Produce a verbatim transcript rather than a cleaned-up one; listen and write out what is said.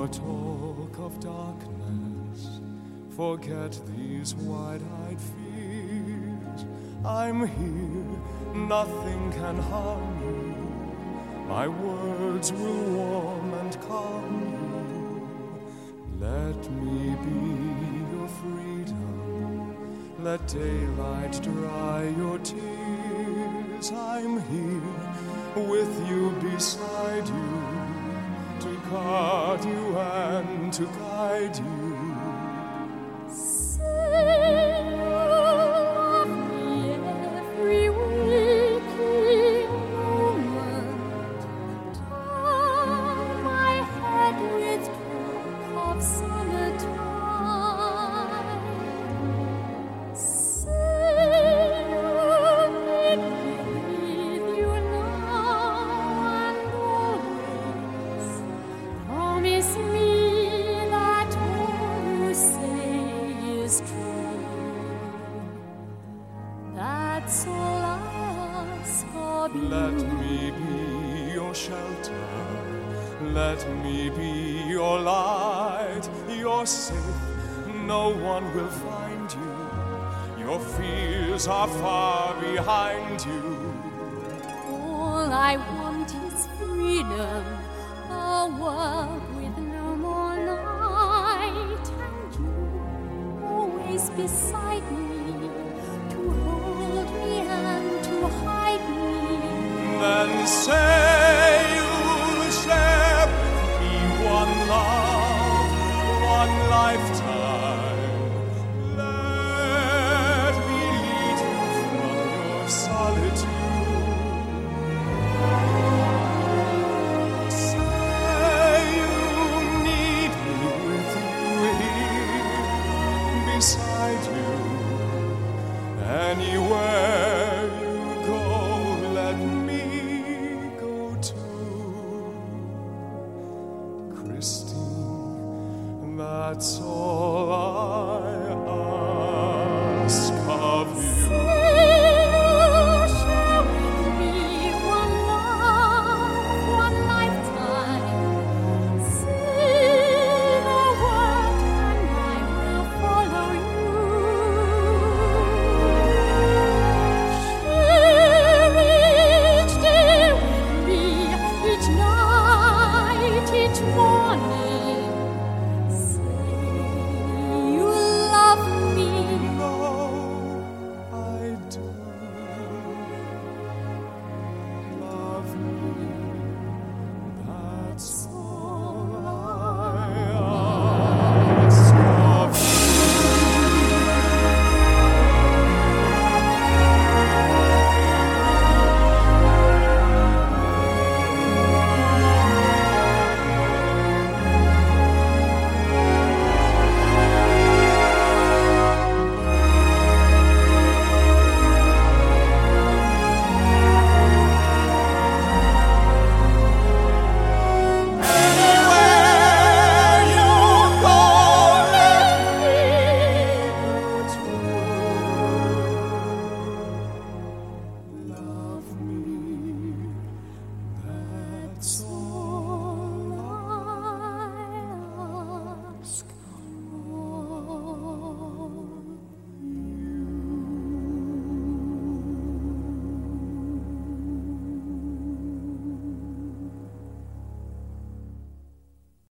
talk of darkness, forget these wide-eyed fears. I'm here, nothing can harm you. My words will warm and calm you. Let me be your freedom. Let daylight dry your tears. I'm here with you, beside you, to guard you and to guide you. Say you love me every waking moment. Turn my head with talk of summertime. Say you need me with you now and always. Promise me that all you say is true. That's all I ask of you. Let me be your shelter. Let me be your light. You're safe, no one will find you. Your fears are far behind you. All I want is freedom, a world with no more night, and you always beside me, to hold me and to hide me. Then say you'll share with me one love, one lifetime. Let me lead you from your solitude. Say you need me with you here, beside you. Anywhere you go, let me go too. Christine, that's all